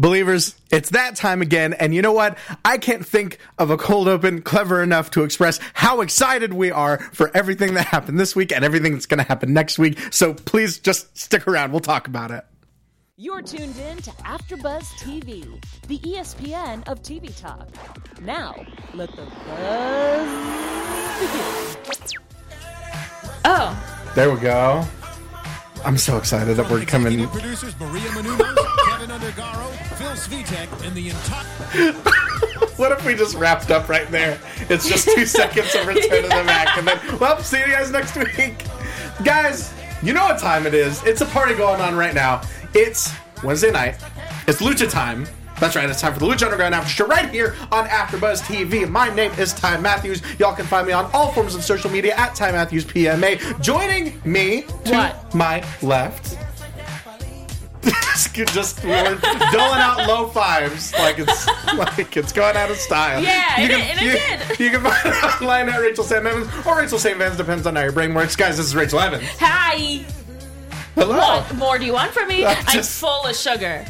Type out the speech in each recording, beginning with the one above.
Believers, it's that time again, and you know what? I can't think of a cold open clever enough to express how excited we are for everything that happened this week and everything that's going to happen next week, so please just stick around. We'll talk about it. You're tuned in to AfterBuzz TV, the ESPN of TV talk. Now, let the buzz begin. Oh. There we go. I'm so excited that we're coming. Executive producers Maria Menounos, Kevin Undergaro, Phil Svitek, and the entire... What if we just wrapped up right there? It's just 2 seconds of Return of the Mac, and then, well, see you guys next week. Guys, you know what time it is. It's a party going on right now. It's Wednesday night. It's Lucha time. That's right, it's time for the Lucha Underground After Show right here on AfterBuzz TV. My name is Ty Matthews. Y'all can find me on all forms of social media at Ty Matthews PMA. Joining me to my left. Just we were doling out low fives like it's going out of style. Yeah, it did. You can find it online at Rachel Sam Evans or Rachel Sam Evans, depends on how your brain works. Guys, this is Rachel Evans. Hi. Hello. What more do you want from me? I'm full of sugar.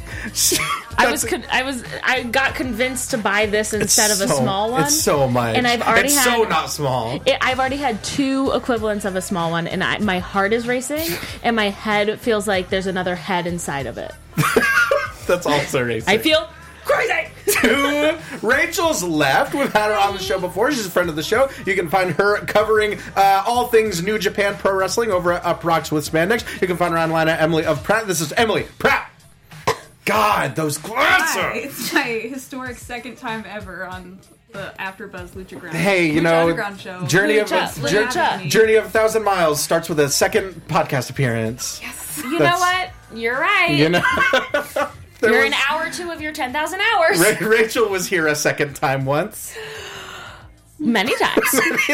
I got convinced to buy this instead of a small one. It's so much. And it's so not small. I've already had 2 equivalents of a small one, and my heart is racing, and my head feels like there's another head inside of it. That's also racing. I feel crazy. To Rachel's left, we've had her on the show before. She's a friend of the show. You can find her covering all things New Japan Pro Wrestling over at Up Rocks with Spandex. You can find her online at Emily of Pratt. This is Emily Pratt. God, those glasses! Hi, it's my historic second time ever on the AfterBuzz Lucha Ground. Hey, you Lucha know, Underground show. Journey of Lucha. 1,000 Miles starts with a second podcast appearance. Yes. You know what? You're right. You know, You're an hour or 2 of your 10,000 hours. Rachel was here a second time once. Many times.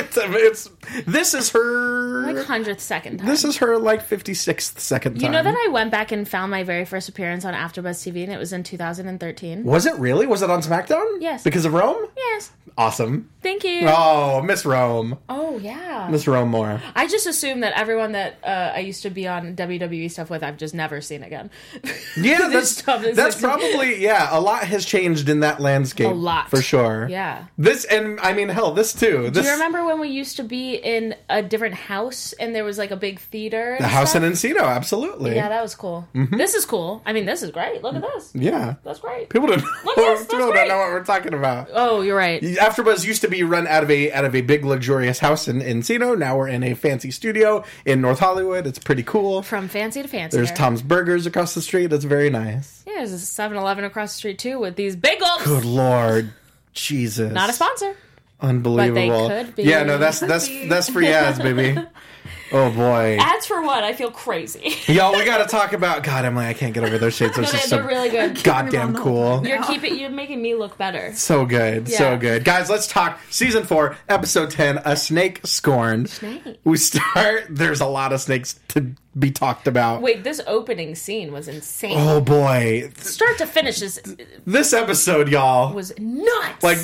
This is her... Like 100th second time. This is her, 56th second time. You know that I went back and found my very first appearance on AfterBuzz TV, and it was in 2013? Was it really? Was it on SmackDown? Yes. Because of Rome? Yes. Awesome. Thank you. Oh, Miss Rome. Oh, yeah. Miss Rome Moore. I just assume that everyone that I used to be on WWE stuff with, I've just never seen again. Yeah, that's probably, a lot has changed in that landscape. A lot. For sure. Yeah. This, and I mean, hell, this too. Do you remember when we used to be in a different house and there was like a big theater? The house in Encino, absolutely. Yeah, that was cool. Mm-hmm. This is cool. I mean, this is great. Look at this. Yeah. That's great. People don't know what we're talking about. Oh, you're right. AfterBuzz used to be run out of a big luxurious house in Encino. Now we're in a fancy studio in North Hollywood. It's pretty cool. From fancy to fancy. There's Tom's Burgers across the street. It's very nice. Yeah, there's a 7-Eleven across the street too with these bagels. Good Lord. Jesus. Not a sponsor. Unbelievable. But they could be. Yeah, no, that's free ads, baby. Oh boy. Ads for what? I feel crazy. Y'all, we gotta talk about... God, Emily, I can't get over those shades. They're really good. Goddamn cool. You're making me look better. So good. Yeah. So good. Guys, let's talk Season 4, Episode 10, A Snake Scorned. Snake. We start... There's a lot of snakes to be talked about. Wait, this opening scene was insane. Oh boy. Start to finish, this episode, y'all... was nuts. Like,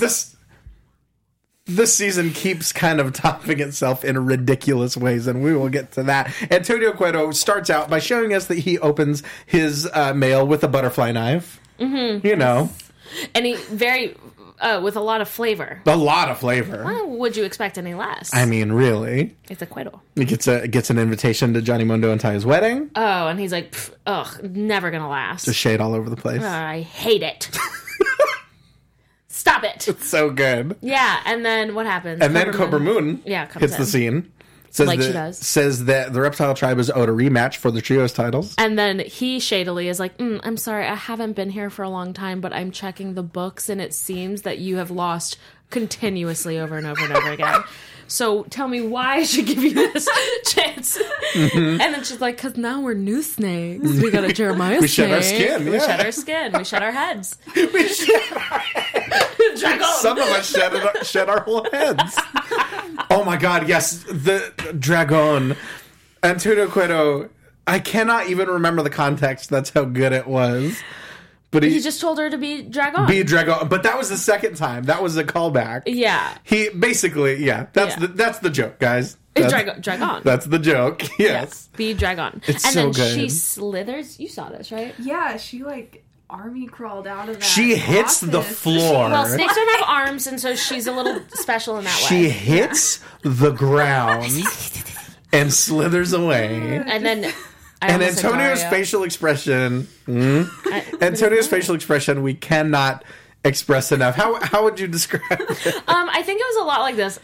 This season keeps kind of topping itself in ridiculous ways, and we will get to that. Antonio Cueto starts out by showing us that he opens his mail with a butterfly knife. Mm-hmm. You know. And he with a lot of flavor. A lot of flavor. Well, would you expect any less? I mean, really. It's a Cueto. He gets an invitation to Johnny Mundo and Taya's wedding. Oh, and he's like, never gonna last. Just shade all over the place. I hate it. Stop it. It's so good. Yeah, and then what happens? And then Cobra Moon hits the scene. Says that the Reptile Tribe is owed a rematch for the Trios titles. And then he shadily is like, I'm sorry, I haven't been here for a long time, but I'm checking the books, and it seems that you have lost continuously over and over and over again. So tell me why I should give you this chance. Mm-hmm. And then she's like, because now we're new snakes. We got a Jeremiah snake. We shed our skin. We shed our skin. We shed our heads. We shed our heads. Some of us shed our whole heads. Oh my God, yes. The Dragon. Antonio Cueto. I cannot even remember the context. That's how good it was. But he just told her to be Dragon. Be Dragon. But that was the second time. That was a callback. Yeah. He basically, that's the joke, guys. Dragon. That's the joke. Yes. Yeah. Be Dragon. It's so good. She slithers. You saw this, right? Yeah, she army crawled out of that. She hits the office. floor. Well, snakes don't have arms, and so she's a little special in that She way. hits the ground and slithers away. And then And Antonio's facial expression, Antonio's facial expression, we cannot express enough. How would you describe it? I think it was a lot like this.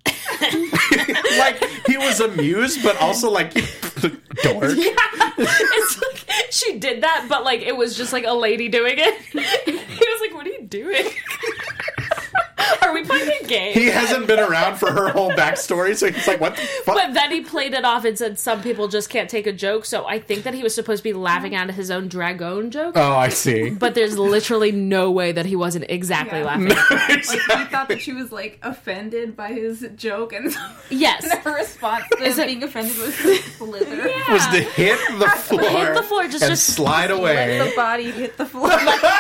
Like he was amused, but also like dork. It's like she did that, but like it was just like a lady doing it. He was like, "What are you doing? Are we playing a game?" He hasn't been around for her whole backstory, so he's like, "What the fuck?" But then he played it off and said some people just can't take a joke. So I think that he was supposed to be laughing at his own dragon joke. Oh, I see. But there's literally no way that he wasn't exactly Yeah. laughing. Like, he thought that she was, like, offended by his joke, and Yes. her response to Is it- being offended was to slither. Was to hit the floor, just and slide Let away. the body hit the floor.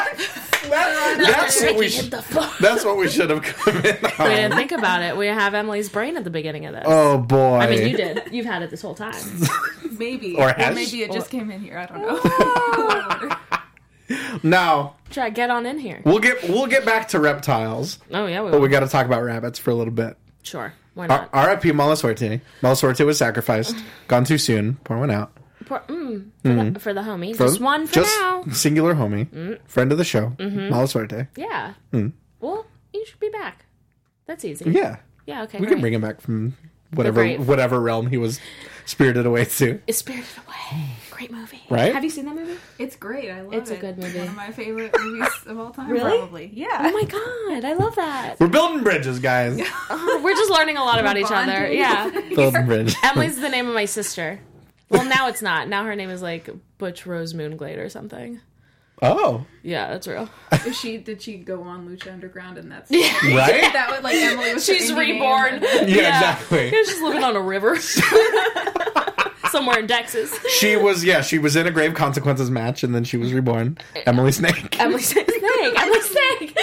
That's what we. Hit the floor. That's what we should have come in on. We didn't think about it. We have Emily's brain at the beginning of this. Oh boy! I mean, you did. You've had it this whole time. Maybe. Or Or has- maybe it just came in here. I don't know. Now Try get on in here. we'll get back to reptiles, Oh yeah, we but will. we got to talk about rabbits for a little bit. Sure. Why not? R.I.P. Mala-Suerte. Mala-Suerte was sacrificed. Gone too soon. Pour one out. For the homie. Just one for Just now. singular homie. Friend of the show. Mala-Suerte. Yeah. Well, you should be back. That's easy. Yeah. Yeah, okay. We can bring him back from grave. whatever realm he was spirited away to. It's Spirited Away. Great movie. Right? Have you seen that movie? It's great. I love it. It's a good movie. One of my favorite movies of all time, Really? probably. Yeah. Oh my god, I love that. We're building bridges, guys. Oh, we're just learning a lot about each other. bonding. Yeah. Building bridges. Emily's the name of my sister. Well, now it's not. Now her name is like Butch Rose Moonglade or something. Oh. Yeah, that's real. Did she go on Lucha Underground and that's Right? that would like Emily was She's her indie name, reborn. and then- Yeah, exactly. She's living on a river. Somewhere in Texas. She was in a Grave Consequences match, and then she was reborn. Emily Snake. Emily Snake. Emily Snake.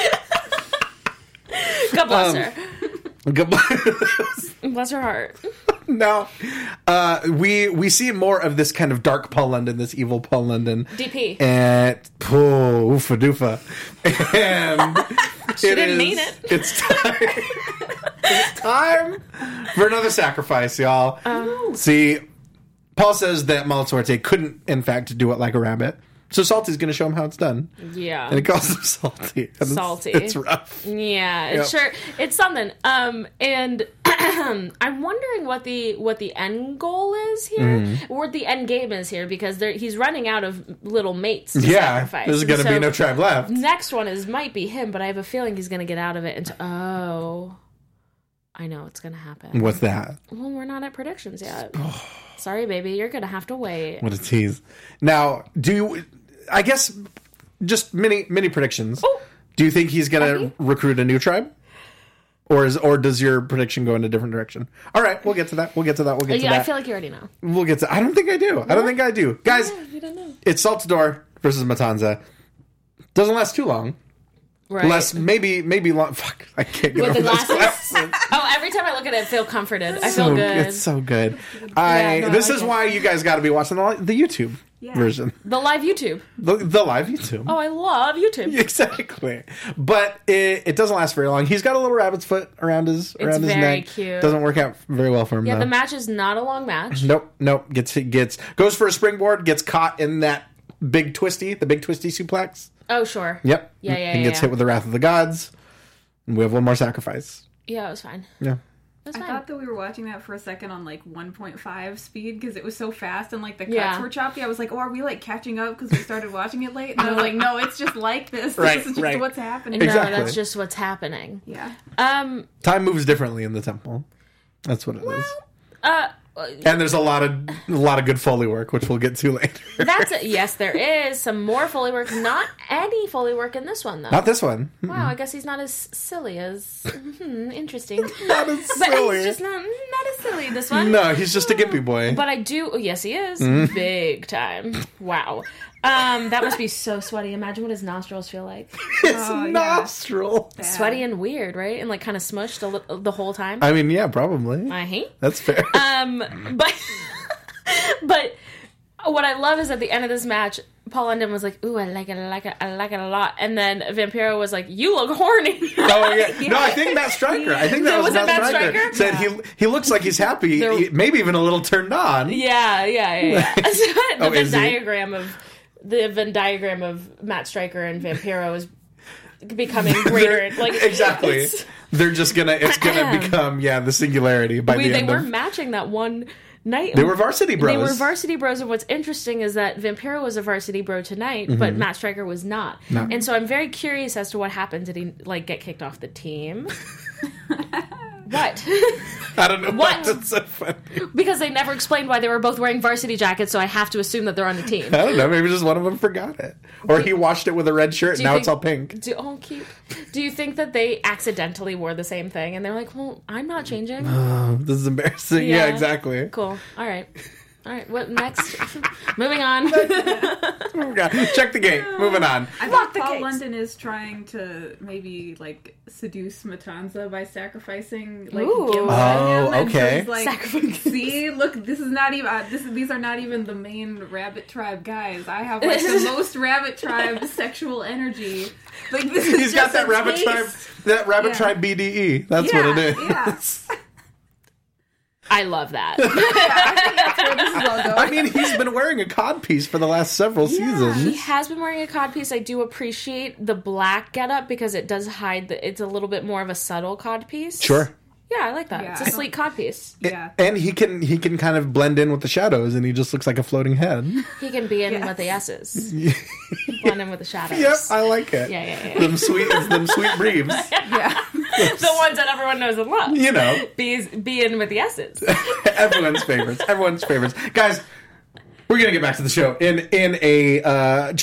God bless her. Bless her heart. No, we see more of this kind of dark Paul London, this evil Paul London. DP. And oofa doofa. And She didn't mean it. It's time. It's time for another sacrifice, y'all. See, Paul says that Mala-Suerte couldn't, in fact, do it like a rabbit. So Salty's going to show him how it's done. Yeah. And it calls him Salty. And Salty. It's rough. Yeah, it's sure it's something. And I'm wondering what the end goal is here, or what the end game is here, because he's running out of little mates to sacrifice. There's going to be no tribe left. Next one might be him, but I have a feeling he's going to get out of it. And I know it's going to happen. What's that? Well, we're not at predictions yet. Sorry, baby, you're going to have to wait. What a tease. Now, I guess just mini predictions. Oh. Do you think he's going to recruit a new tribe? Or does your prediction go in a different direction? All right, we'll get to that. Yeah, I feel like you already know. We'll get to I don't think I do. I don't think I do. Guys, You don't know. it's Saltador versus Matanza. Doesn't last too long. Right. Maybe long. Fuck, I can't get With over the this. glasses? Oh, every time I look at it, I feel comforted. I feel good. It's so good. no, I This like is it. why you guys got to be watching the YouTube version, The live YouTube. the live YouTube. Oh, I love YouTube. Exactly, but it doesn't last very long. He's got a little rabbit's foot around his very neck. cute. Doesn't work out very well for him. Yeah, though. the match is not a long match. Nope. Goes for a springboard, gets caught in that the big twisty suplex. Oh, sure. Yep. Yeah, And gets hit with the Wrath of the Gods. And we have one more sacrifice. Yeah, it was fine. Yeah. It was I fine. thought that we were watching that for a second on like 1.5 speed because it was so fast and like the cuts Yeah. were choppy. I was like, oh, are we like catching up because we started watching it late? And I was like, no, it's just like this. Right, This is just right. what's happening. Exactly. No, that's just what's happening. Yeah. Time moves differently in the temple. That's what it is. Uh, And there's a lot of good Foley work, which we'll get to later. yes, there is some more Foley work. Not any Foley work in this one, though. Not this one. Wow, I guess he's not as silly as. Interesting. Not as But silly. he's just not as silly this one. No, he's just a gimpy boy. But I do. Oh, yes, he is. Mm-hmm. Big time. Wow. That must be so sweaty. Imagine what his nostrils feel like. His Oh, yeah. nostril. Sweaty and weird, right? And like kind of smushed the whole time. I mean, yeah, probably. I hate. That's fair. But what I love is at the end of this match, Paul London was like, "Ooh, I like it a lot," and then Vampiro was like, "You look horny." Oh yeah. No, I think Matt Stryker. I think that was it Matt Stryker. Said he looks like he's happy, maybe even a little turned on. Yeah. Oh, the Venn diagram of Matt Stryker and Vampiro is becoming greater. Like exactly. They're just it's gonna become the singularity by the end. They were matching that one night. They were varsity bros. They were varsity bros, and what's interesting is that Vampiro was a varsity bro tonight, but Matt Stryker was not. No. And so I'm very curious as to what happened. Did he get kicked off the team? What? I don't know. What? That's so funny. Because they never explained why they were both wearing varsity jackets, so I have to assume that they're on the team. I don't know. Maybe just one of them forgot it. Or he washed it with a red shirt and now it's all pink. Do you think that they accidentally wore the same thing and they're like, well, I'm not changing? Oh, this is embarrassing. Yeah, exactly. Cool. All right, what next? Moving on. Check the gate. Moving on. I think Paul London is trying to maybe seduce Matanza by sacrificing Gimli on him. Okay. So see, look, this is not even these are not even the main Rabbit Tribe guys. I have the most Rabbit Tribe sexual energy. He's got that Rabbit Tribe BDE. That's what it is. Yeah. I love that. I think that's where this is all going. I mean, he's been wearing a codpiece for the last several seasons. He has been wearing a codpiece. I do appreciate the black getup because it does hide it's a little bit more of a subtle codpiece. Sure. Yeah, I like that. Yeah, it's a sleek codpiece. Yeah. And he can kind of blend in with the shadows and he just looks like a floating head. He can be in with the S's. Blend in with the shadows. Yep, I like it. Yeah. Them sweet breves. Yeah. The ones that everyone knows and loves. You know. Be in with the S's. Everyone's favorites. Guys, we're gonna get back to the show in a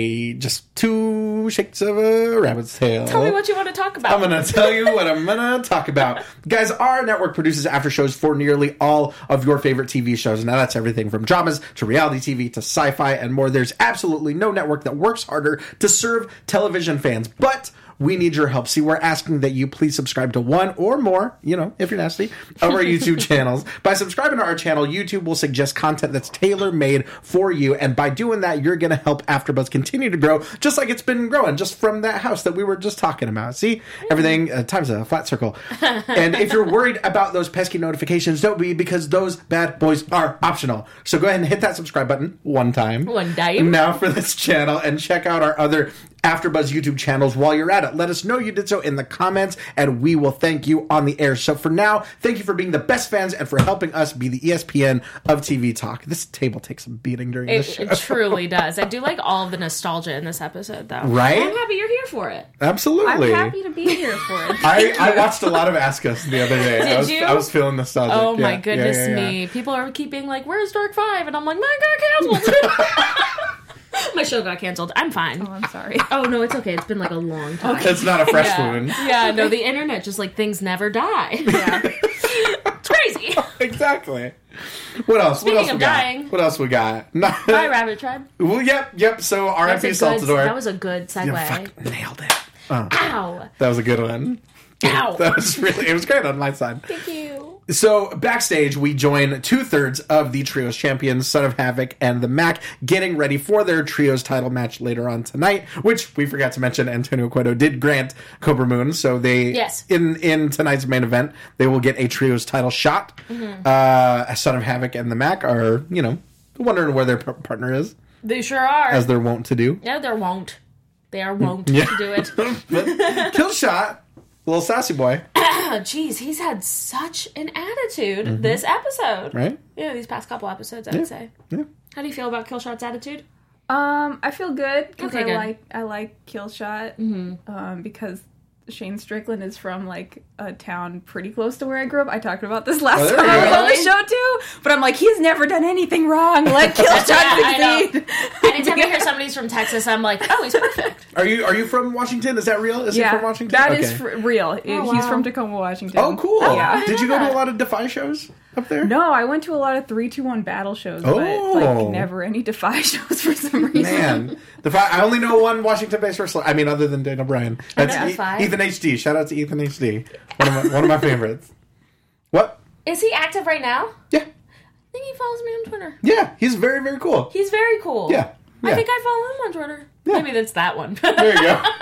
just 2 shakes of a rabbit's tail. Tell me what you want to talk about. I'm gonna tell you what I'm gonna talk about. Guys, our network produces after shows for nearly all of your favorite TV shows. Now that's everything from dramas to reality TV to sci-fi and more. There's absolutely no network that works harder to serve television fans, but we need your help. See, we're asking that you please subscribe to one or more, if you're nasty, of our YouTube channels. By subscribing to our channel, YouTube will suggest content that's tailor-made for you. And by doing that, you're going to help AfterBuzz continue to grow, just like it's been growing, just from that house that we were just talking about. See? Everything times a flat circle. And if you're worried about those pesky notifications, don't be, because those bad boys are optional. So go ahead and hit that subscribe button one time. Now for this channel, and check out our other AfterBuzz YouTube channels while you're at it. Let us know you did so in the comments, and we will thank you on the air. So for now, thank you for being the best fans and for helping us be the ESPN of TV talk. This table takes a beating during this show. It truly does. I do like all of the nostalgia in this episode, though. Right? I'm happy you're here for it. Absolutely. I'm happy to be here for it. I watched a lot of Ask Us the other day. Did you? I was feeling nostalgic. Oh my goodness me. People are keeping where's Dark 5? And I'm like, mine got canceled. My show got canceled. I'm fine. Oh, I'm sorry. Oh, no, it's okay. It's been a long time. Okay. It's not a fresh wound. Yeah, no, the internet just things never die. Yeah. It's crazy. Exactly. What else? Speaking what else of we got? dying. What else we got? Bye, Rabbit Tribe. Well, yep. So R.I.P. Saltador. That was a good segue. Nailed it. Ow. That was a good one. Ow. It was great on my side. Thank you. So, backstage, we join 2/3 of the Trios champions, Son of Havoc and the Mac, getting ready for their Trios title match later on tonight, which we forgot to mention, Antonio Cueto did grant Cobra Moon, so they, in tonight's main event, they will get a Trios title shot. Mm-hmm. Son of Havoc and the Mac are, wondering where their partner is. They sure are. As they're wont to do. Yeah, they're wont. They are wont to do it. But Killshot, little sassy boy. Jeez, he's had such an attitude this episode. Right? Yeah, these past couple episodes, I would say. Yeah. How do you feel about Killshot's attitude? I feel good because Okay, I like Killshot because Shane Strickland is from a town pretty close to where I grew up. I talked about this last time on the show too, but I'm like, he's never done anything wrong. Let Killshot succeed. Anytime I hear somebody's from Texas, I'm like, oh, he's perfect. Are you from Washington? Is that real? Is he from Washington? That is real. He's from Tacoma, Washington. Oh, cool. Yeah. Did you go to a lot of Defy shows up there? No, I went to a lot of 3-2-1 battle shows, but never any Defy shows for some reason. Man, Defy. I only know one Washington-based wrestler. I mean, other than Daniel Bryan. That's Ethan HD. Shout out to Ethan HD. One of my favorites. What? Is he active right now? Yeah. I think he follows me on Twitter. Yeah, he's very, very cool. He's very cool. Yeah. I think I follow him on Twitter. Maybe that's that one. There you go.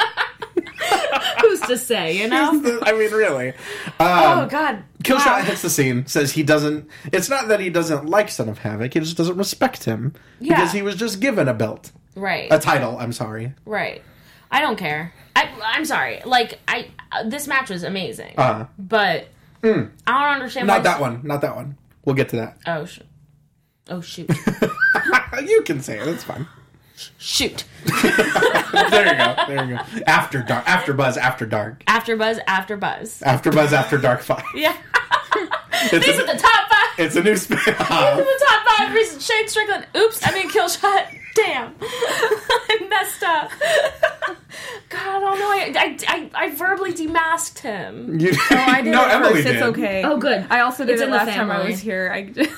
Who's to say, you know? I mean, really. Oh, God. Killshot hits the scene, says he doesn't... It's not that he doesn't like Son of Havoc, he just doesn't respect him. Yeah. Because he was just given a belt. Right. A title, I'm sorry. Right. I don't care. I'm sorry. Like, this match was amazing. But I don't understand Not that one. We'll get to that. Oh, shoot. You can say it, it's fine. Shoot. There you go. After dark. After Buzz, after dark. After Buzz, after Buzz. After Buzz, after dark 5. Yeah. These are the top 5. It's a new spin-off. These are the top 5 reasons. Shane Strickland. Oops, I mean Killshot. Damn. I messed up. God, I don't know. I verbally demasked him. I did No, it Emily first. did. It's okay. Oh, good. I also did It's it in the last time I family. was here.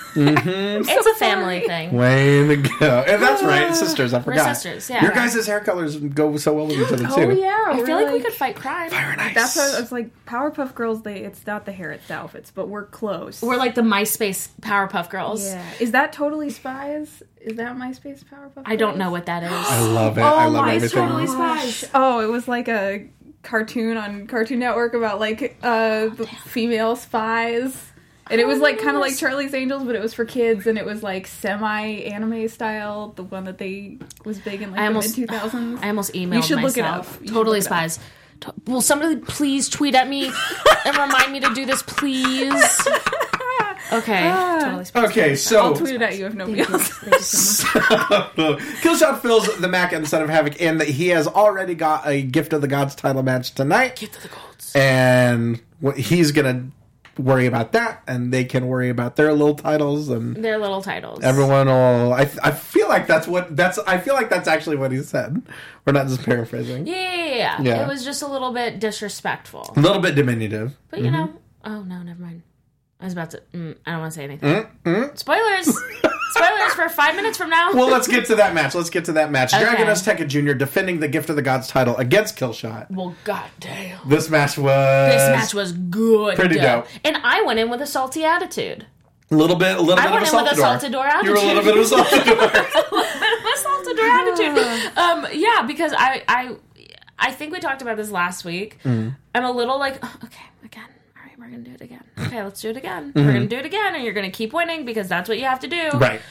It's a family thing. Way to go. And that's right, sisters, I forgot. We're sisters, yeah. Your guys' hair colors go so well with each other, too. Oh yeah, I feel like we could fight crime. Fire and ice. That's what I was like. Powerpuff Girls. It's not the hair, it's the outfits, but we're close. We're like the MySpace Powerpuff Girls. Yeah. Is that Totally Spies? Is that MySpace Powerpuff Girls? I don't know what that is. I love it. I love Mine's everything. Totally Spies. Oh, it was like a cartoon on Cartoon Network about like the female spies. And it was like kind of like Charlie's Angels, but it was for kids, and it was like semi-anime style, the one that they was big in like the mid-2000s. I almost emailed You should myself. look it up. You should Totally look it up. Spies. Will somebody please tweet at me and remind me to do this, please? Okay. Totally Spies. Okay, so... I'll tweet it at you if nobody else. Thank you so much. Killshot fills the Mac and Son of Havoc in that he has already got a Gift of the Gods title match tonight. Gift of the Gods. And he's going to worry about that, and they can worry about their little titles, and Their little titles. everyone will... I feel like that's actually what he said. We're not just paraphrasing. Yeah. Yeah. It was just a little bit disrespectful. A little bit diminutive. But you know... Oh, no, never mind. I was about to... I don't want to say anything. Spoilers! Spoilers for 5 minutes from now. Well, let's get to that match. Okay. Dragon Azteca Jr. defending the Gift of the Gods title against Killshot. Well, goddamn. This match was good. pretty dope. And I went in with a salty attitude. A little bit of a I went in with a saltador attitude. You were a little bit of a saltador. A saltador attitude. Yeah, because I think we talked about this last week. I'm a little like, oh, okay, again. All right, we're going to do it again. Okay, let's do it again. We're going to do it again, and you're going to keep winning because that's what you have to do. Right.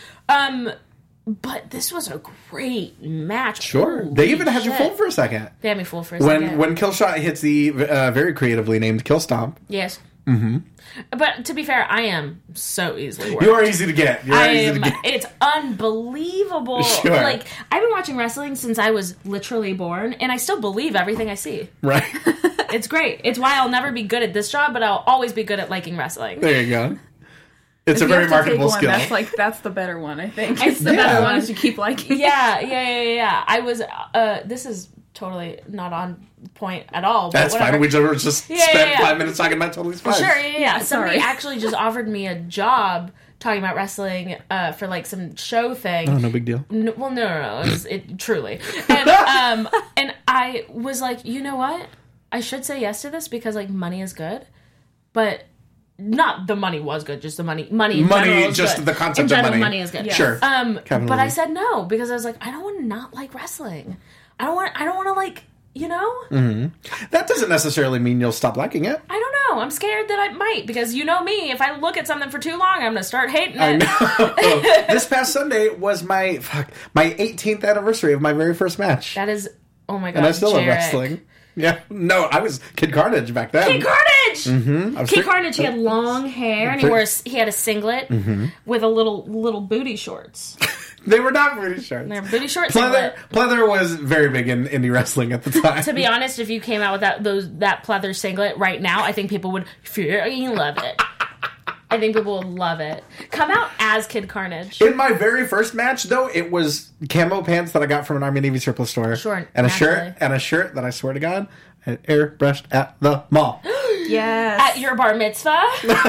But this was a great match. Sure. Holy They even had you shit. fooled for a second. They had me fooled for a second. When Killshot hits the very creatively named Kill Stomp. Yes. Mm-hmm. But to be fair, I am so easily worked. You are easy to get. It's unbelievable. Sure. Like, I've been watching wrestling since I was literally born, and I still believe everything I see. Right. It's great. It's why I'll never be good at this job, but I'll always be good at liking wrestling. There you go. It's a If you very have to take marketable one, skill. That's the better one, I think. It's the Yeah. better one. ones you keep liking. Yeah. I was, this is totally not on point at all. But That's whatever. fine. We just Yeah, spent yeah. 5 minutes talking about Totally Spies. Sure, yeah. Somebody Sorry. actually just offered me a job talking about wrestling for like some show thing. Oh, no big deal. No, it truly. And I was like, you know what? I should say yes to this because like money is good, but not the money was good. Just the money. Money, in general is just good. the concept in general, of money. money is good. Yeah. Sure. But I said no because I was like, I don't want to not like wrestling. I don't want to like, you know. That doesn't necessarily mean you'll stop liking it. I don't know. I'm scared that I might because you know me. If I look at something for too long, I'm gonna start hating it. I know. This past Sunday was my 18th anniversary of my very first match. That is, oh my god. And I still love Jarek. wrestling. Yeah. No, I was Kid Carnage back then. Kid Carnage! Mm-hmm. Kid Carnage, he had long hair and he had a singlet with a little booty shorts. They were not booty shorts. They're booty short singlet. Pleather was very big in indie wrestling at the time. To be honest, if you came out with that pleather singlet right now, I think people would freaking love it. I think people would love it. Come out as Kid Carnage. In my very first match, though, it was camo pants that I got from an Army Navy surplus store. Sure, and naturally. a shirt that I swear to God I had airbrushed at the mall. Yes. At your bar mitzvah?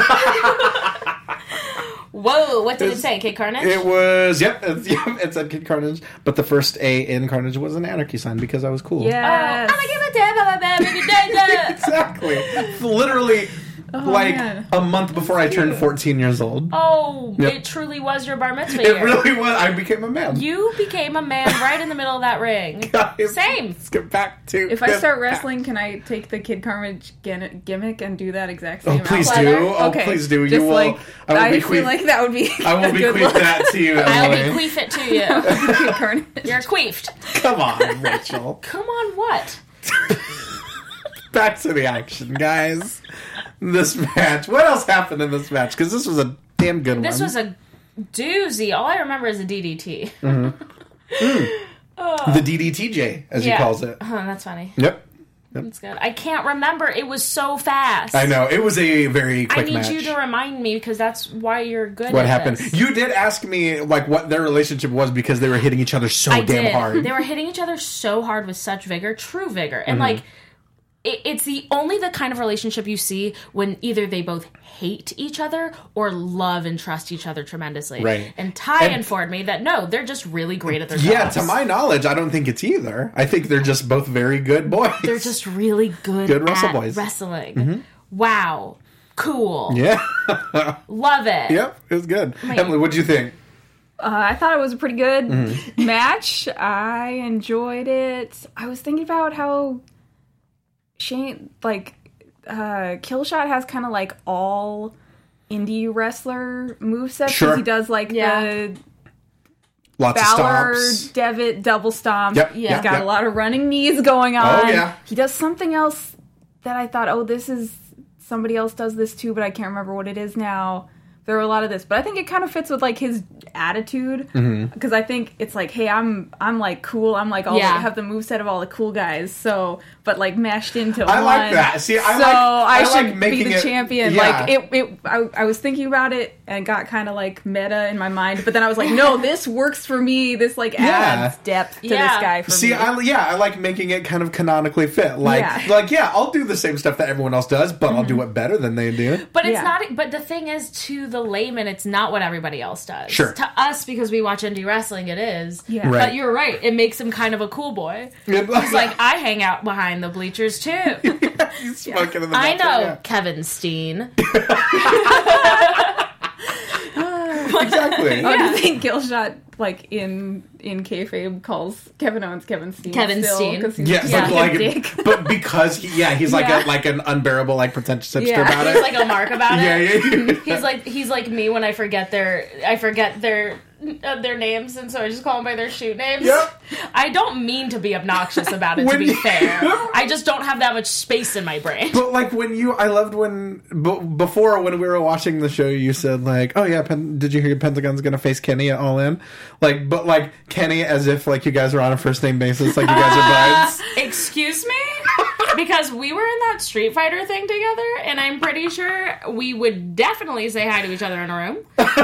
Whoa, what did it say? Kid Carnage? It was, it said Kid Carnage, but the first A in Carnage was an anarchy sign because I was cool. Yes. I'm gonna give a damn about that. Exactly. Literally, like man. a month before I turned 14 years old. Oh, Yep. it truly was your bar mitzvah It year. really was. I became a man. You became a man right in the middle of that ring. Guys, Same. Let's get back to. If I start wrestling, can I take the Kid Carnage gimmick and do that exact same? Oh, please outfit? do. Oh, Okay. please do. Just You will. like, I will I be feel like that would be. I will a good bequeath look. that to you, I'll Emily. bequeath it to you. Kid Carnage. You're queefed. Come on, Rachel. Come on, what? Back to the action, guys. This match. What else happened in this match? Because this was a damn good one. This was a doozy. All I remember is a DDT. the DDTJ, as he calls it. That's funny. Yep. That's good. I can't remember. It was so fast. I know. It was a very quick I need match. you to remind me because that's why you're good What at happened? this. You did ask me like what their relationship was because they were hitting each other so I damn did. hard. They were hitting each other so hard with such vigor, true vigor. And like it's the kind of relationship you see when either they both hate each other or love and trust each other tremendously. Right. And Ty And- informed me that no, they're just really great at their jobs. Yeah, to my knowledge, I don't think it's either. I think they're just both very good boys. They're just really good Wrestle at boys. wrestling. Wow. Cool. Yeah. Love it. Yep, it was good. Emily, what'd you think? I thought it was a pretty good Mm-hmm. match. I enjoyed it. I was thinking about how Shane, like, Killshot has kind of like all indie wrestler movesets. Sure. He does like Yeah. the Lots Balor, of stomps. Devitt, double stomp. Yep, He's yep, got yep. a lot of running knees going on. Oh, yeah. He does something else that I thought, oh, this is somebody else does this too, but I can't remember what it is now. There were a lot of this, but I think it kind of fits with like his attitude because I think it's like, hey, I'm like cool. I'm like have the moveset of all the cool guys. So, but like mashed into I one. like that. See, I so I like should making be the it- champion. yeah. Like I was thinking about it and got kind of like meta in my mind, but then I was like, no, this works for me. This like adds depth to this guy for See, me. I like making it kind of canonically fit. Like, Yeah. I'll do the same stuff that everyone else does, but I'll do it better than they do. But it's Yeah. not. But the thing is, to the layman, it's not what everybody else does. Sure. To us, because we watch indie wrestling, it is. Yeah. Right. But you're right. It makes him kind of a cool boy. It's It's like I hang out behind the bleachers too. he's smoking in the I know background, Kevin Steen. Exactly. Oh, do you think Killshot, like in kayfabe, calls Kevin Owens Kevin Steen? Kevin still, Steen. 'cause he's Yeah, just but a like, dick. but because he's Yeah. like an unbearable, like pretentious hipster Yeah. about He's it. like a mark about it. yeah. He's like me when I forget their names, and so I just call them by their shoot names. Yep. I don't mean to be obnoxious about it. To When be you- fair, I just don't have that much space in my brain. But like I loved when before when we were watching the show, you said like, "Oh yeah, did you hear Pentagon's gonna face Kenny at All In?" Like, but like Kenny as if like you guys are on a first name basis, like you guys are buds. Excuse me? Because we were in that Street Fighter thing together, and I'm pretty sure we would definitely say hi to each other in a room.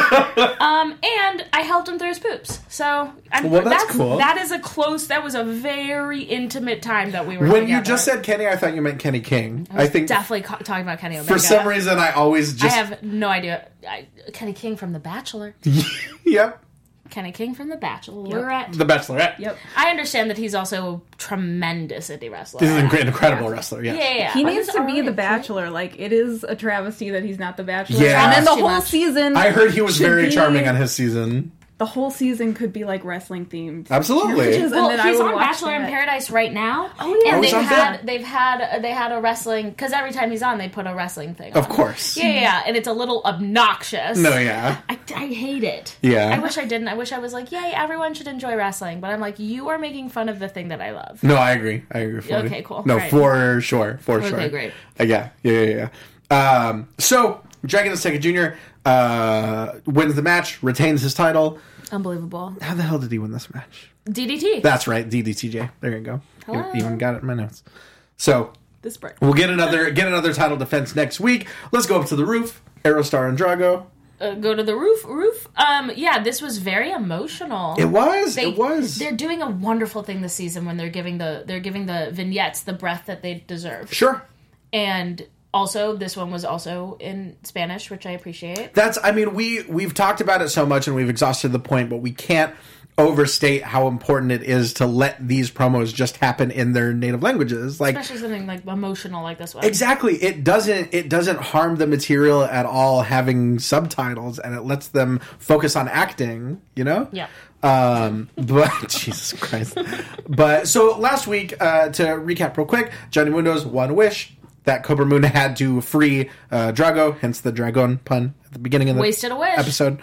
And I helped him through his poops. So Well, that's cool. That was a very intimate time that we were When together. you just said Kenny, I thought you meant Kenny King. I think definitely talking about Kenny Omega. for some reason I always I just have no idea. Kenny King from The Bachelor. yep. Kenny King from The Bachelorette. The Bachelorette. Yep. I understand that he's also a tremendous indie wrestler. He's an incredible wrestler. Yes. Yeah. He But needs he's to be already the a Bachelor. Like, it is a travesty that he's not the Bachelor. Yeah. And then the Too whole much. season. I heard he was should very be- charming on his season. The whole season could be like wrestling themed. Absolutely. Challenges, Well, and then I he's would on watch Bachelor in that. Paradise right now. Oh, yeah. And Oh, he's on there? they had a wrestling, because every time he's on, they put a wrestling thing on. Of course. Yeah, and it's a little obnoxious. No, yeah. I hate it. Yeah. I wish I didn't. I wish I was like, yay, everyone should enjoy wrestling. But I'm like, you are making fun of the thing that I love. No, I agree. Fully. Okay, cool. No, Right. for sure. For Okay, sure. great. Yeah. So, Dragon the Second Jr. Wins the match, retains his title. Unbelievable. How the hell did he win this match? DDT. That's right, DDTJ. There you go. Hello. Even got it in my notes. So, This break. we'll get another title defense next week. Let's go up to the roof. Aerostar and Drago. Go to the roof. Yeah, this was very emotional. It was. They're doing a wonderful thing this season when they're giving the vignettes the breath that they deserve. Sure. And also, this one was also in Spanish, which I appreciate. We've talked about it so much and we've exhausted the point, but we can't overstate how important it is to let these promos just happen in their native languages. Like, especially something like emotional like this one. Exactly. It doesn't harm the material at all having subtitles, and it lets them focus on acting, you know? Yeah. But Jesus Christ. But so last week, to recap real quick, Johnny Mundo's one wish that Cobra Moon had to free Drago, hence the Dragon pun at the beginning of the Wasted a wish. episode.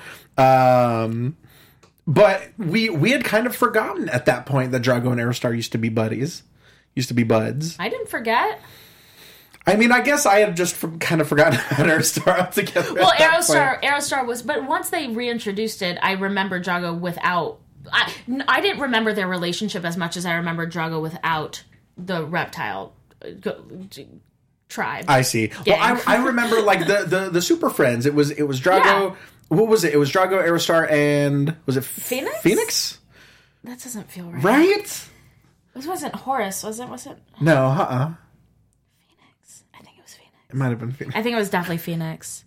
But we had kind of forgotten at that point that Drago and Aerostar used to be buds. I didn't forget. I mean, I guess I had just kind of forgotten about Aerostar altogether. Well, Aerostar was, but once they reintroduced it, I remember Drago without. I didn't remember their relationship as much as I remember Drago without the reptile tribe. I see. Gang. Well, I remember like the Super Friends. It was Drago. Yeah. What was it? It was Drago, Aerostar, and was it Phoenix? Phoenix? That doesn't feel right. Right? This wasn't Horus, was it? No, Phoenix. I think it was Phoenix. It might have been Phoenix. I think it was definitely Phoenix.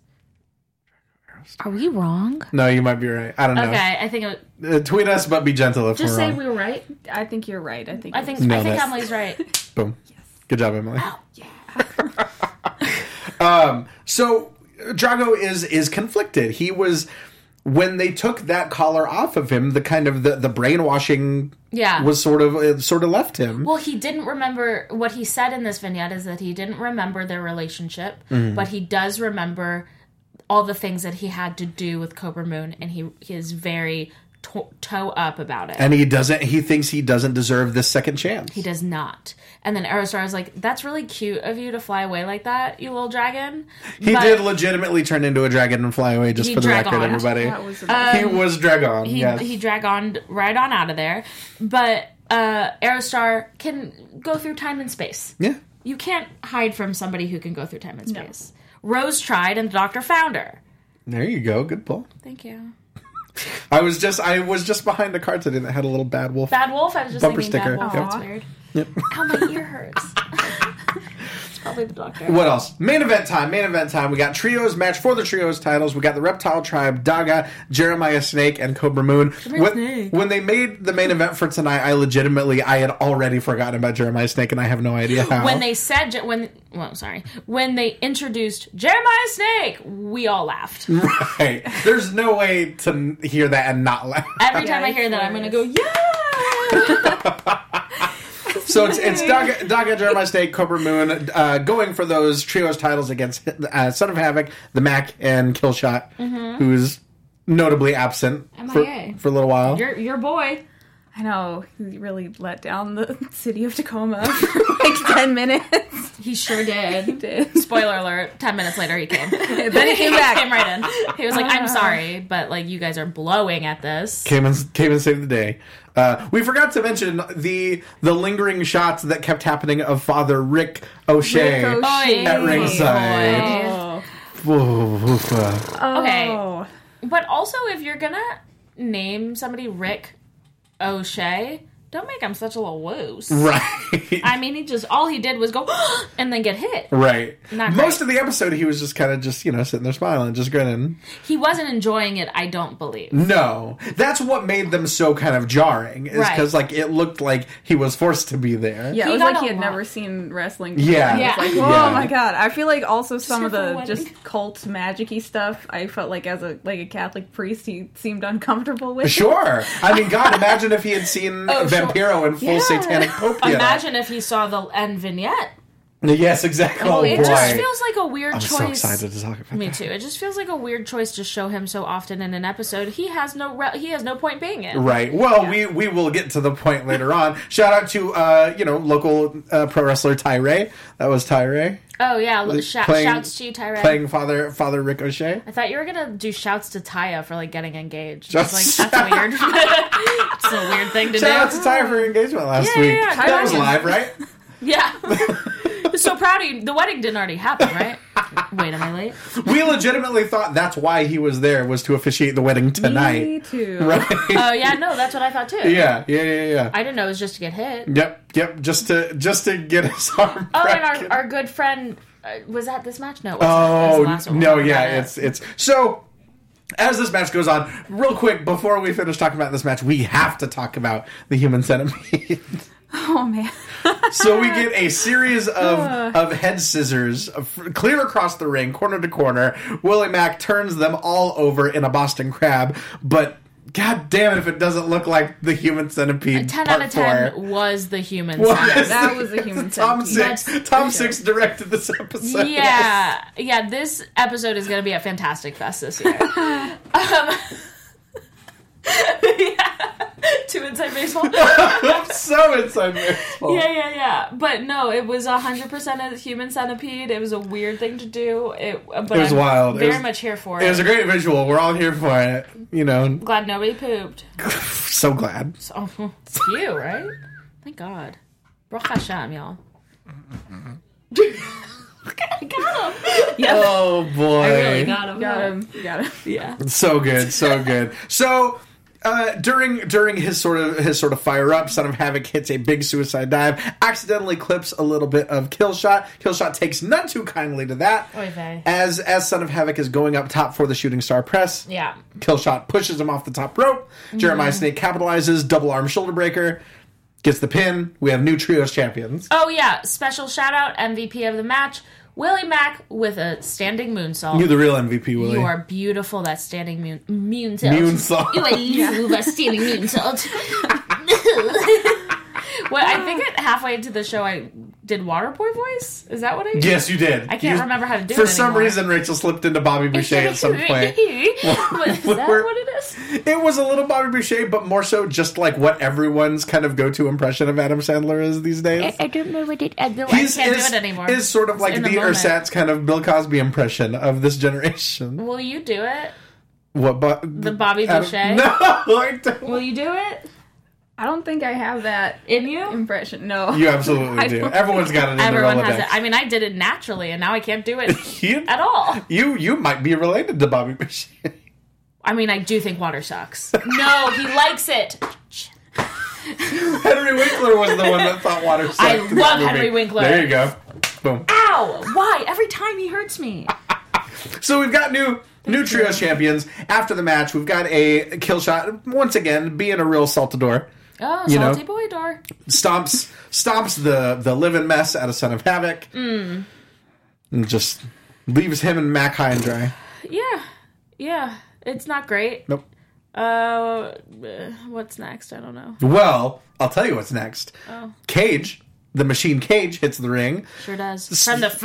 Are we wrong? No, you might be right. I don't know. Okay, I think it was... Tweet us, but be gentle if Just we're say wrong. we were right. I think you're right. I think No, Emily's right. Boom. Yes. Good job, Emily. Oh, yeah. So Drago is conflicted. He was, when they took that collar off of him, the kind of the brainwashing was sort of left him. Well, he didn't remember what he said in this vignette is that he didn't remember their relationship, but he does remember all the things that he had to do with Cobra Moon, and he is very toe up about it. And he thinks he doesn't deserve this second chance. He does not. And then Aerostar is like, that's really cute of you to fly away like that, you little dragon. He did legitimately turn into a dragon and fly away, just for the record, everybody. That was he was Dragon, yes. He dragoned right on out of there. But Aerostar can go through time and space. Yeah. You can't hide from somebody who can go through time and space. Rose tried, and the doctor found her. There you go. Good pull. Thank you. I was just behind a card today that had a little Bad Wolf. Bad Wolf? I was just bumper thinking sticker. Bad Wolf. Yep. That's weird. Yep. Ow, my ear hurts. It's probably the doctor. What else? Main event time. We got trios match for the trios titles. We got the Reptile Tribe, Daga, Jeremiah Snake, and Cobra Moon. When they made the main event for tonight, I had already forgotten about Jeremiah Snake, and I have no idea how. When they said when they introduced Jeremiah Snake, we all laughed. Right. There's no way to hear that and not laugh. Every time I hear that, I'm gonna go, yeah. So it's Daga, Jeremiah Snake, Cobra Moon going for those trios titles against Son of Havoc, the Mac, and Killshot, who's notably absent for a little while. Your boy. I know. He really let down the city of Tacoma for like 10 minutes. He sure did. He did. Spoiler alert, 10 minutes later he came. Then he came back. He came right in. He was like, I'm sorry, but like you guys are blowing at this. Came and saved the day. We forgot to mention the lingering shots that kept happening of Father Rick O'Shea at ringside. Okay. But also, if you're gonna name somebody Rick O'Shea, don't make him such a little woos. Right. I mean, all he did was go and then get hit. Right. Not Most great. of the episode, he was just kind of sitting there smiling, just grinning. He wasn't enjoying it, I don't believe. No. That's what made them so kind of jarring, is because it looked like he was forced to be there. Yeah, He it was got like he a had lot. never seen wrestling before. Yeah. Yeah. It's like, Yeah. oh my god. I feel like also some of Just for the wedding. just cult magic-y stuff, I felt like as a Catholic priest, he seemed uncomfortable with. Sure. I mean, God, imagine if he had seen Vampiro in full satanic popia. Imagine if he saw the end vignette. Yes, exactly. Oh, It boy. just feels like a weird I'm choice. so excited to talk about Me that. too. It just feels like a weird choice to show him so often in an episode. He has no point being in. Right. Well, we will get to the point later on. Shout out to local pro wrestler Tyree. That was Tyree. Oh yeah, shouts to you, Tyree. Playing Father Rick O'Shea. I thought you were gonna do shouts to Taya for like getting engaged. Just- I was like, that's weird. It's a weird thing to Shout do. out to Ty for her engagement last Yeah, week. yeah, That was Tyra- live, right? Yeah. So proud of you. The wedding didn't already happen, right? Wait, am I late? We legitimately thought that's why he was there, was to officiate the wedding tonight. Me too. Right? Oh yeah, no, that's what I thought too. Yeah. I didn't know it was just to get hit. Yep. Just to get his arm. Oh, back. and our good friend was that this match? No, it wasn't. It was the last one. No, We'll talk yeah, about it. it's so As this match goes on, real quick, before we finish talking about this match, we have to talk about the Human Centipede. Oh, man. So we get a series of head scissors clear across the ring, corner to corner. Willie Mack turns them all over in a Boston Crab, but God damn it if it doesn't look like the Human Centipede. 10 out of 10 was the Human Centipede. Yeah, that was a Human Centipede. Tom Six directed this episode. Yeah, this episode is going to be at Fantastic Fest this year. Too inside baseball. I'm so inside baseball. Yeah. But no, it was 100% a Human Centipede. It was a weird thing to do. But it was wild. Very much here for it. It was a great visual. We're all here for it. You know. Glad nobody pooped. So glad. So, it's you, right? Thank God. Baruch Hashem, y'all. I got him. Yeah. Oh boy. I really got him. Got him. Yeah. So good. So during his sort of fire up, Son of Havoc hits a big suicide dive, accidentally clips a little bit of Killshot. Killshot takes none too kindly to that. Oy vey. As Son of Havoc is going up top for the shooting star press. Yeah. Killshot pushes him off the top rope. Jeremiah Snake capitalizes, double arm shoulder breaker, gets the pin. We have new trios champions. Oh yeah, special shout out MVP of the match, Willie Mack with a standing moonsault. You're the real MVP, Willie. You are beautiful, that standing moonsault. Moonsault. You are standing moonsault. Well, I think halfway into the show I did water boy voice. Is that what I did? Yes, you did. I can't remember how to do it For some anymore. reason, Rachel slipped into Bobby Boucher at some point. Is that what it is? It was a little Bobby Boucher, but more so just like what everyone's kind of go-to impression of Adam Sandler is these days. I don't know what it is. I can't do it anymore. Is sort of like the ersatz kind of Bill Cosby impression of this generation. Will you do it? What? The Bobby Boucher? No, I don't. Will you do it? I don't think I have that In you? impression. No. You absolutely do. Everyone's got it in Everyone their has Rolodex. it. I mean, I did it naturally, and now I can't do it You- at all. You might be related to Bobby Boucher. I mean, I do think water sucks. No, he likes it. Henry Winkler was the one that thought water sucked. I in that love movie. Henry Winkler. There you go. Boom. Ow! Why? Every time he hurts me. So we've got new trios champions. After the match, we've got a kill shot. Once again, being a real saltador. Oh, You know. salty boy door. Stomps the living mess out of Son of Havoc. And just leaves him and Mac high and dry. Yeah. It's not great. Nope. What's next? I don't know. Well, I'll tell you what's next. Oh. Cage, the Machine Cage, hits the ring. Sure does. From the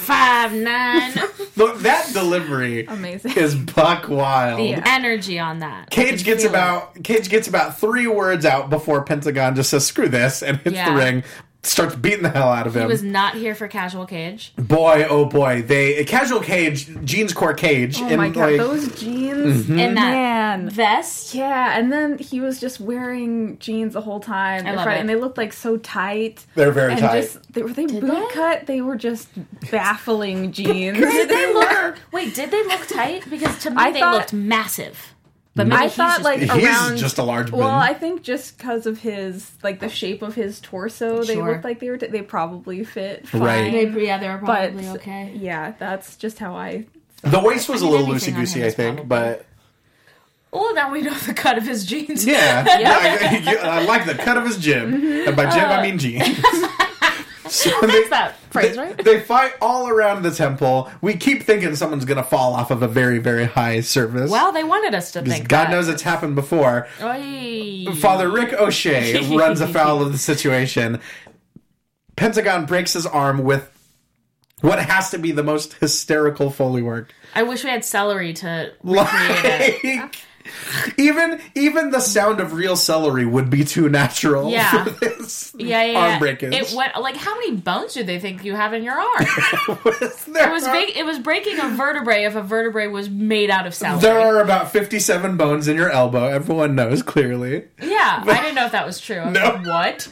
559. Look, that delivery Amazing. is buck wild. The energy on that. I Cage can gets feel it. about 3 words out before Pentagon just says screw this and hits the Yeah. ring, starts beating the hell out of him. He was not here for Casual Cage. Boy, oh boy, Casual Cage, Jeans Core Cage. Oh and my god, like, those jeans. In that Man. vest. Yeah, and then he was just wearing jeans the whole time. I love it. And they looked like so tight. They're very and tight. Just, were they boot they? cut? They were just baffling jeans. Did they look? Wait, did they look tight? Because to me, I they thought- looked massive. But maybe I he's thought just like big. around. He's just a large Well, man. I think just because of his the shape of his torso, they Sure. looked like they probably fit fine. Right. they were But probably okay. yeah, that's just how I. The waist was I a mean, little anything on loosey-goosey, him I is think, probably- but... Well, now we know the cut of his jeans. Yeah. I like the cut of his gym. And by gym, I mean jeans. So That's that phrase, right? They fight all around the temple. We keep thinking someone's going to fall off of a very, very high surface. Well, they wanted us to think God that. knows it's happened before. Oy. Father Rick O'Shea runs afoul of the situation. Pentagon breaks his arm with what has to be the most hysterical Foley work. I wish we had celery to recreate it. Like, even the sound of real celery would be too natural Yeah. for this Yeah. arm breakage. It went like, how many bones do they think you have in your arm? There It was breaking a vertebrae if a vertebrae was made out of celery. There are about 57 bones in your elbow. Everyone knows clearly. Yeah, I didn't know if that was true. I was No. like, what?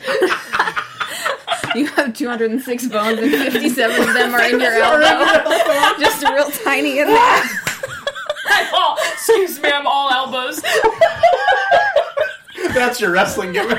You have 206 bones and 57 of them are in your elbow. Just real tiny in there. Excuse me, I'm all elbows. That's your wrestling gimmick.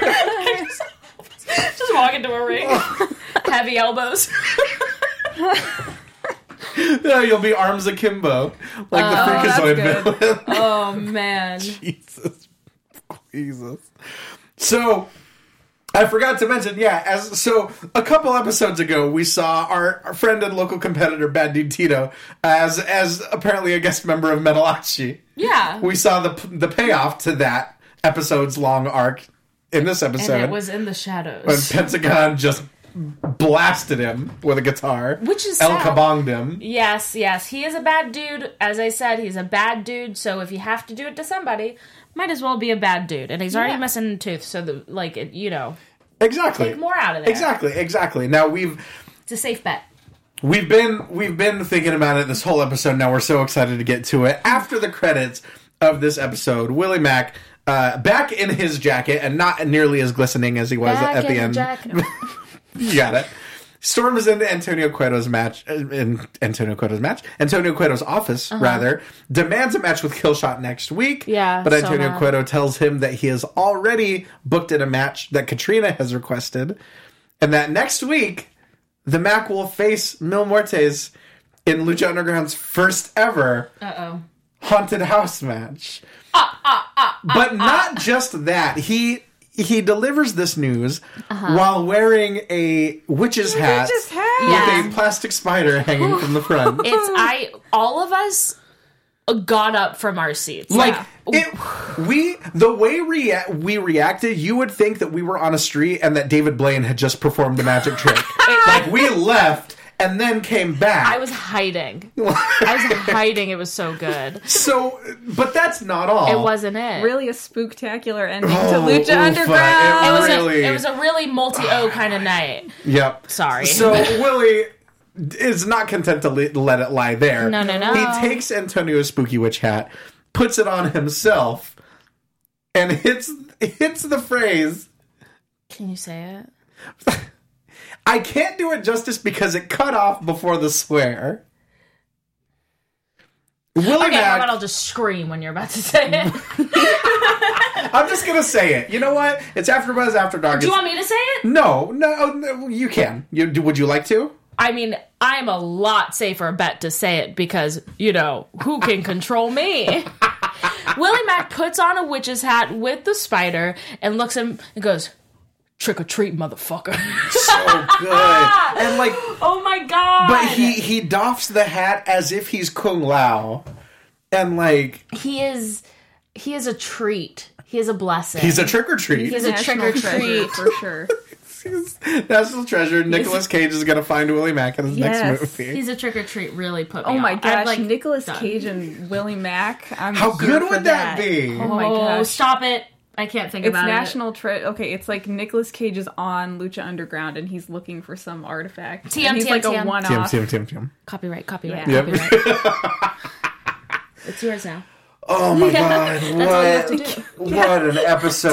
Just walk into a ring. Heavy elbows. You'll be arms akimbo, like the Freakazoid villain. Oh, man. Jesus. So, I forgot to mention, so a couple episodes ago, we saw our friend and local competitor, Bad Dude Tito, as apparently a guest member of Metalachi. Yeah. We saw the payoff to that episode's long arc in this episode. And it was in the shadows. When Pentagon just blasted him with a guitar. Which is El sad. Kabonged him. Yes. He is a bad dude. As I said, he's a bad dude, so if you have to do it to somebody, might as well be a bad dude. And he's already missing a tooth, so Exactly. take more out of there. Exactly. Now It's a safe bet. We've been thinking about it this whole episode. Now we're so excited to get to it. After the credits of this episde, Willie Mack, back in his jacket and not nearly as glistening as he was at the end. You got it. Storms into Antonio Cueto's office, rather, demands a match with Killshot next week. Yeah, but Antonio Sona. Cueto tells him that he has already booked in a match that Katrina has requested, and that next week, the Mac will face Mil Muertes in Lucha Underground's first ever haunted house match. But not just that. He delivers this news while wearing a witch's hat with a plastic spider hanging from the front. All of us got up from our seats. The way we reacted, you would think that we were on a street and that David Blaine had just performed a magic trick. We left and then came back. I was hiding. It was so good. So, but that's not all. It wasn't it. Really a spooktacular ending to Lucha Underground. It was a really multi-O kind of night. Yep. Sorry. So Willie is not content to let it lie there. No. He takes Antonio's spooky witch hat, puts it on himself, and hits the phrase. Can you say it? I can't do it justice because it cut off before the swear. Willie Mack, how about I'll just scream when you're about to say it? I'm just going to say it. You know what? It's AfterBuzz After Dark. Do you want me to say it? No, you can. Would you like to? I mean, I'm a lot safer bet to say it because, who can control me? Willie Mack puts on a witch's hat with the spider and looks at him and goes, "Trick or treat, motherfucker." So good. And oh my god. But he doffs the hat as if he's Kung Lao. And he is a treat. He is a blessing. He's a trick or treat. He's a trick or treat for sure. National treasure. Nicolas Cage is going to find Willie Mack in his next movie. He's a trick or treat. Really put me Oh my off. gosh, Nicolas Cage and Willie Mack. How good would that be? Oh my gosh. Stop it. I can't think about national okay, it's like Nicolas Cage is on Lucha Underground and he's looking for some artifact. TM, he's like a one-off. TM. Copyright. Yep. It's yours now. Oh my god. What an episode.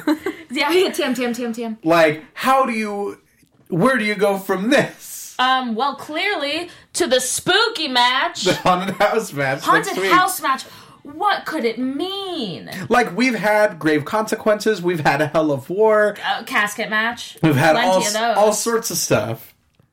TM. Where do you go from this? Well, clearly to the spooky match. The haunted house match. Haunted house match. What could it mean? We've had Grave Consequences. We've had a Hell of War. Casket match. We've had Plenty all sorts of stuff.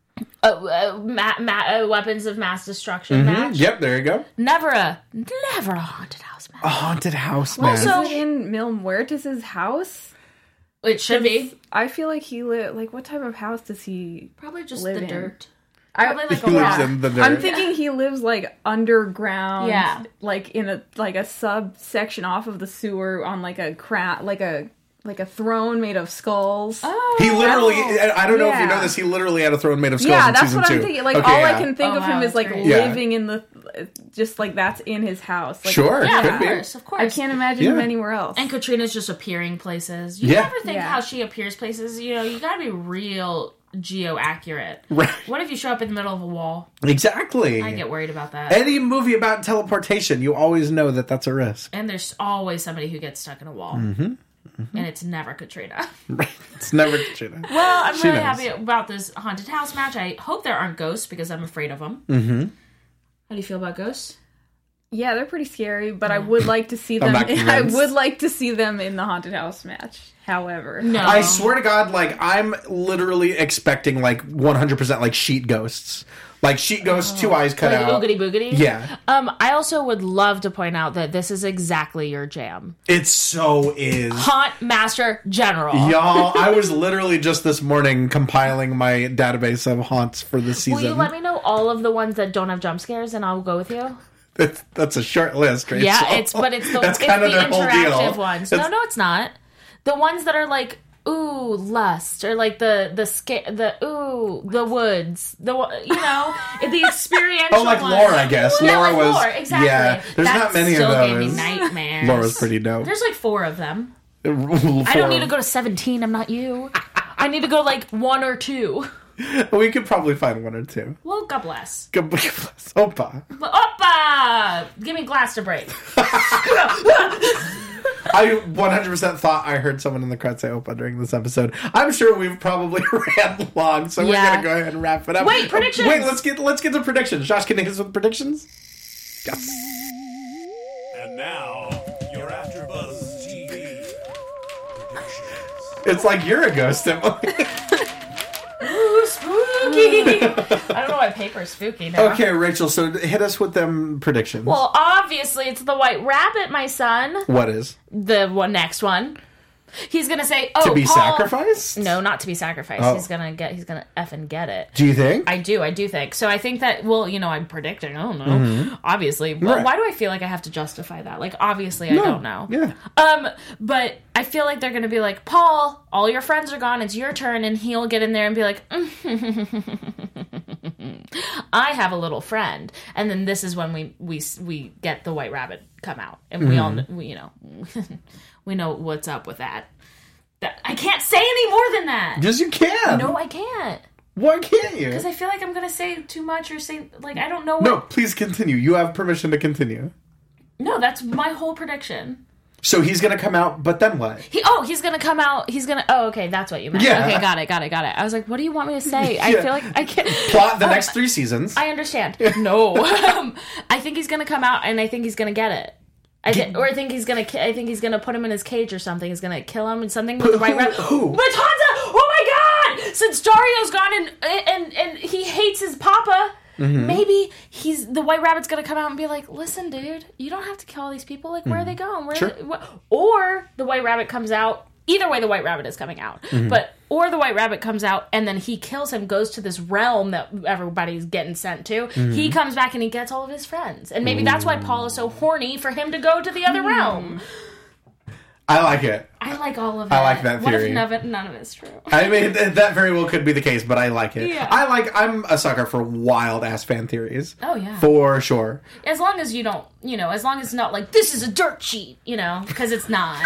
Weapons of mass destruction match. Yep, there you go. Never a haunted house match. A haunted house match. Also, in Mil Muertes' house? It should be. I feel like he what type of house does he Probably just live the in? dirt. He lives in the dirt. I'm thinking he lives underground, Yeah. In a subsection off of the sewer on a throne made of skulls. Oh, He literally, I don't know if you know this, he literally had a throne made of skulls in that's season what 2. I'm thinking. Okay, I can think of him as that's great. living in the that's in his house. Sure, Yeah, could of be. course, of course. I can't imagine him anywhere else. And Katrina's just appearing places. You Yeah. never think Yeah. how she appears places. You gotta be real geo-accurate. Right. What if you show up in the middle of a wall? Exactly. I get worried about that. Any movie about teleportation, you always know that that's a risk. And there's always somebody who gets stuck in a wall. And it's never Katrina. Right. It's never Katrina. Well, I'm She really knows. happy about this haunted house match. I hope there aren't ghosts because I'm afraid of them. Mm-hmm. How do you feel about ghosts? Yeah, they're pretty scary, but I would like to see them. not convinced. I would like to see them in the haunted house match. However, No. I swear to God, I'm literally expecting 100% sheet ghosts. Like sheet ghost, 2 eyes cut Like out. oogity boogity? Yeah. I also would love to point out that this is exactly your jam. It so is. Haunt Master General. Y'all, I was literally just this morning compiling my database of haunts for this season. Will you let me know all of the ones that don't have jump scares and I'll go with you? That's a short list, right? Yeah, So it's the interactive interactive ones. No, it's not. The ones that are like, ooh, lust, or like the woods, the experiential. Oh, like ones. lore, I guess. Yeah, Laura like was lore, exactly. Yeah, there's that not many still of gave me those. nightmares. Laura's pretty dope. There's like 4 of them. I don't need to go to 17. I'm not you. I need to go like 1 or 2. We could probably find 1 or 2. Well, God bless. God bless. Opa. Oppa! Give me glass to break. I 100% thought I heard someone in the crowd say Opa during this episode. I'm sure we've probably ran long, so we're Yeah. gonna go ahead and wrap it up. Wait, predictions! Wait, let's get to predictions. Josh, can you hit us with predictions? Yes. And now, your AfterBuzz TV predictions. It's like you're a ghost, Emily. Ooh, spooky! I don't know why paper's spooky now. Okay, Rachel, so hit us with them predictions. Well, obviously, it's the White Rabbit, my son. What is? The next one. He's gonna say, "Oh, To be Paul." sacrificed? No, not to be sacrificed. Oh. He's gonna effing get it. Do you think? I do think. So I think that, well, I'm predicting. I don't know. Obviously. Well, Right. why do I feel like I have to justify that? Like, obviously, I don't know. Yeah. But I feel like they're going to be like, Paul, all your friends are gone. It's your turn. And he'll get in there and be like, I have a little friend. And then this is when we get the White Rabbit come out. And we all, we know what's up with that. I can't say any more than that. Yes, you can. No, I can't. Why can't you? Because I feel like I'm going to say too much or say, like, I don't know what... No, please continue. You have permission to continue. No, that's my whole prediction. So he's going to come out, but then what? He's going to come out. Oh, okay, that's what you meant. Yeah. Okay, got it. I was like, what do you want me to say? I feel like I can't... Plot the next 3 seasons. I understand. No. I think he's going to come out, and I think he's going to get it. I think he's gonna put him in his cage or something. He's gonna kill him and something with the White Rabbit. Who? Matanza! Oh my god! Since Dario's gone and he hates his papa, maybe the White Rabbit's gonna come out and be like, "Listen, dude, you don't have to kill all these people. Like, where are they going? Sure. Or the White Rabbit comes out. Either way, the White Rabbit is coming out. Or the White Rabbit comes out and then he kills him, goes to this realm that everybody's getting sent to. He comes back and he gets all of his friends. And maybe that's why Paul is so horny for him to go to the other realm. I like it. I like all of that. I like that theory. What if none of it's true? I mean, that very well could be the case, but I like it. Yeah. I'm a sucker for wild-ass fan theories. Oh, yeah. For sure. As long as you don't, as long as it's not like, this is a dirt sheet, because it's not.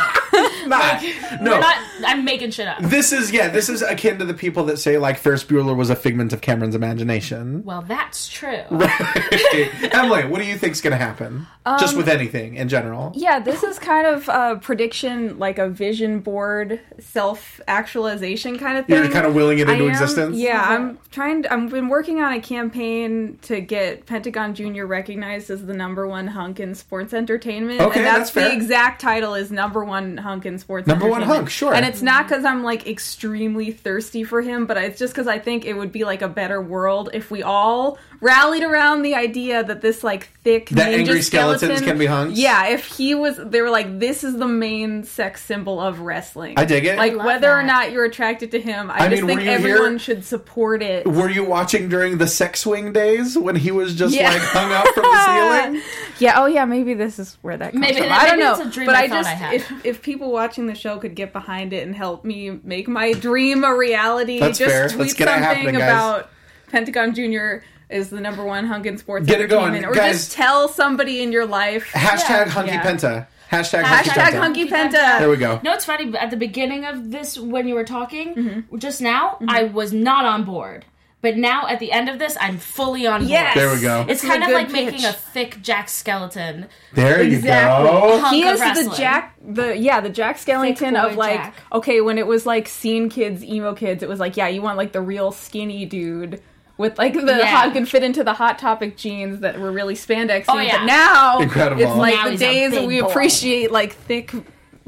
I'm making shit up. This is akin to the people that say, like, Ferris Bueller was a figment of Cameron's imagination. Well, that's true. Emily, what do you think's going to happen? Just with anything in general. Yeah, this is kind of a prediction, like a vision board, self-actualization kind of thing. You're kind of willing it into existence? Yeah, I've been working on a campaign to get Pentagon Jr. recognized as the #1 hunk in sports entertainment. Okay, and that's fair. The exact title is #1 hunk in sports #1 entertainment. hunk, sure. And it's not because I'm, like, extremely thirsty for him, but it's just because I think it would be, like, a better world if we all rallied around the idea that this, like, thick that ninja angry skeletons skeleton can be hunks? Yeah, if they were like, this is the main sex symbol of wrestling. I dig it. Like, love whether or that. not you're attracted to him, I mean, just think were you everyone here- should support it. Were you watching during the sex swing days when he was just, Yeah. like, hung up from the ceiling? Yeah, oh yeah, maybe this is where that comes from. I don't know. it's a dream but I thought I had. if people watching the show could get behind it and help me make my dream a reality, That's just fair. tweet Let's get it something happening, guys. about Pentagon Jr. is the #1 hunk in sports Get it going, entertainment. Or guys. just tell somebody in your life. Hashtag Hunky Yeah. Penta. Hashtag Hashtag Hunky Penta. Hunky Penta. There we go. No, it's funny. At the beginning of this, when you were talking, just now, I was not on board. But now, at the end of this, I'm fully on board. Yes. There we go. It's This is kind a of good like pitch. making a thick Jack Skeleton. There Exactly. you go. Hunk He of is the wrestling. the Jack Skellington Thick boy of, like, Jack. okay, when it was like scene kids, emo kids, it was like, yeah, you want like the real skinny dude with like the Yeah. could fit into the Hot Topic jeans that were really spandexy. Oh, yeah. But now Incredible. it's like Now the he's a days that big we boy. appreciate like thick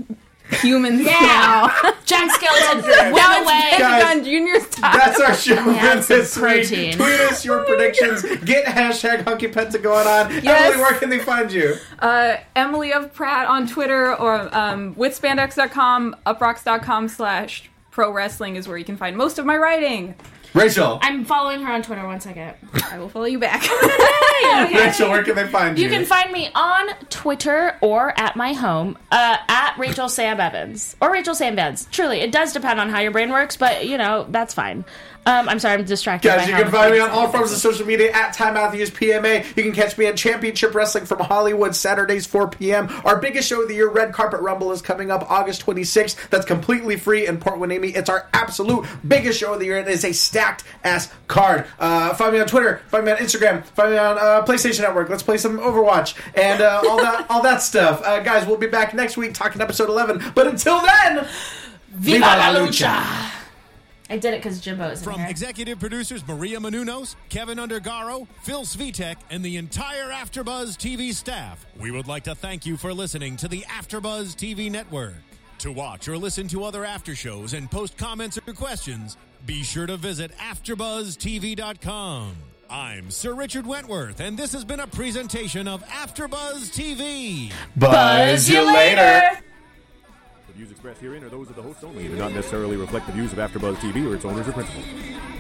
humans now. Giant skeleton, run away. Guys, Pentagon Junior style. That's our show Add for some this week. protein. Tweet us your predictions. Get hashtag Hunky Penta going on. Yes. Emily, where can they find you? Emily of Pratt on Twitter or withspandex.com, uprocks.com/pro wrestling is where you can find most of my writing. Rachel. I'm following her on Twitter. 1 second. I will follow you back. Rachel, where can they find you? You can find me on Twitter or at my home, at Rachel Sam Evans. Or Rachel Sam Evans. Truly, it does depend on how your brain works, but, that's fine. I'm sorry, I'm distracted. Guys, you can find me on all forms of social media at Ty Matthews PMA. You can catch me at Championship Wrestling from Hollywood, Saturdays, 4 p.m. Our biggest show of the year, Red Carpet Rumble, is coming up August 26th. That's completely free in Port Hueneme. It's our absolute biggest show of the year. It is a stacked-ass card. Find me on Twitter. Find me on Instagram. Find me on PlayStation Network. Let's play some Overwatch and all that stuff. Guys, we'll be back next week talking episode 11. But until then, Viva la lucha! I did it because Jimbo is in From here. executive producers Maria Menounos, Kevin Undergaro, Phil Svitek, and the entire AfterBuzz TV staff, we would like to thank you for listening to the AfterBuzz TV network. To watch or listen to other after shows and post comments or questions, be sure to visit AfterBuzzTV.com. I'm Sir Richard Wentworth, and this has been a presentation of AfterBuzz TV. buzz you later. The views expressed herein are those of the host only and do not necessarily reflect the views of AfterBuzz TV or its owners or principals.